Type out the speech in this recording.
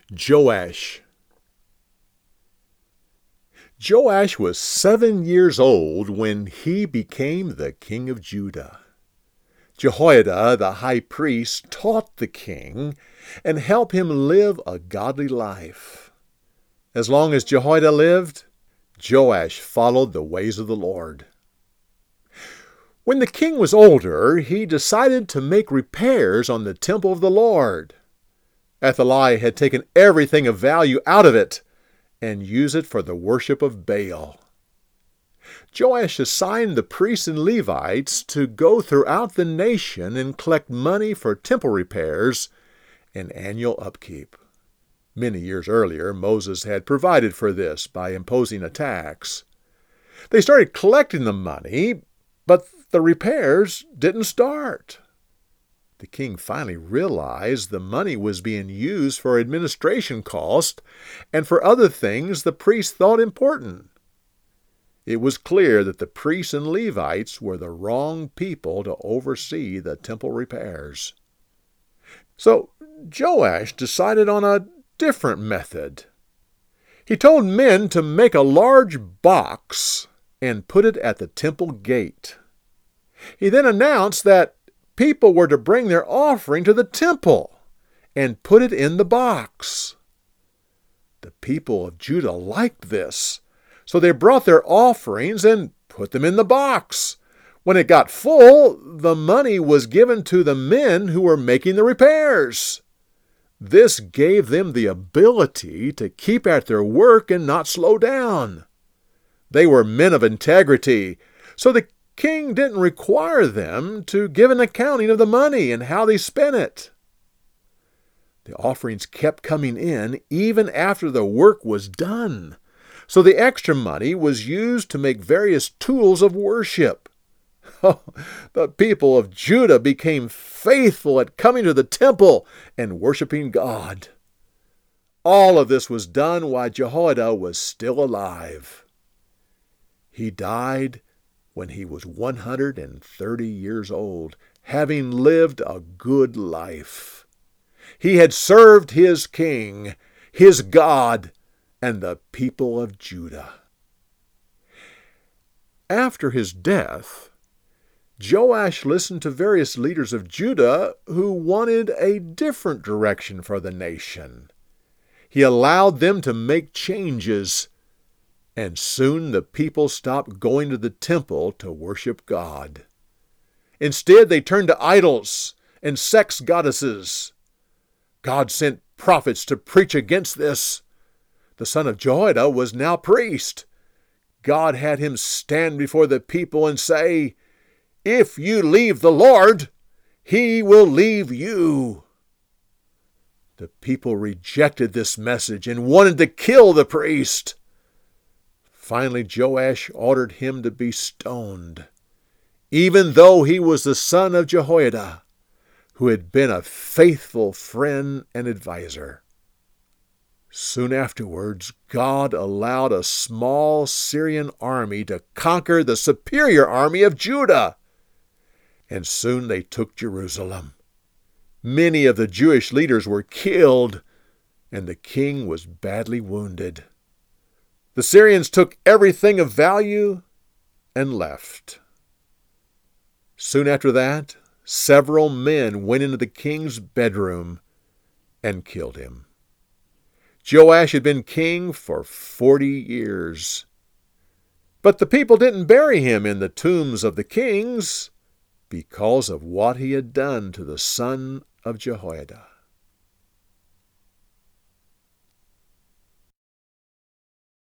Joash. Joash was 7 years old when he became the king of Judah. Jehoiada, the high priest, taught the king and helped him live a godly life. As long as Jehoiada lived, Joash followed the ways of the Lord. When the king was older, he decided to make repairs on the temple of the Lord. Athaliah had taken everything of value out of it and used it for the worship of Baal. Joash assigned the priests and Levites to go throughout the nation and collect money for temple repairs and annual upkeep. Many years earlier, Moses had provided for this by imposing a tax. They started collecting the money, but the repairs didn't start. The king finally realized the money was being used for administration costs and for other things the priests thought important. It was clear that the priests and Levites were the wrong people to oversee the temple repairs. So Joash decided on a different method. He told men to make a large box and put it at the temple gate. He then announced that people were to bring their offering to the temple and put it in the box. The people of Judah liked this, so they brought their offerings and put them in the box. When it got full, the money was given to the men who were making the repairs. This gave them the ability to keep at their work and not slow down. They were men of integrity, so the king didn't require them to give an accounting of the money and how they spent it. The offerings kept coming in even after the work was done, so the extra money was used to make various tools of worship. The people of Judah became faithful at coming to the temple and worshiping God. All of this was done while Jehoiada was still alive. He died when he was 130 years old, having lived a good life. He had served his king, his God, and the people of Judah. After his death, Joash listened to various leaders of Judah who wanted a different direction for the nation. He allowed them to make changes, and soon the people stopped going to the temple to worship God. Instead, they turned to idols and sex goddesses. God sent prophets to preach against this. The son of Jehoiada was now priest. God had him stand before the people and say, "If you leave the Lord, he will leave you." The people rejected this message and wanted to kill the priest. Finally, Joash ordered him to be stoned, even though he was the son of Jehoiada, who had been a faithful friend and advisor. Soon afterwards, God allowed a small Syrian army to conquer the superior army of Judah, and soon they took Jerusalem. Many of the Jewish leaders were killed, and the king was badly wounded. The Syrians took everything of value and left. Soon after that, several men went into the king's bedroom and killed him. Joash had been king for 40 years. But the people didn't bury him in the tombs of the kings because of what he had done to the son of Jehoiada.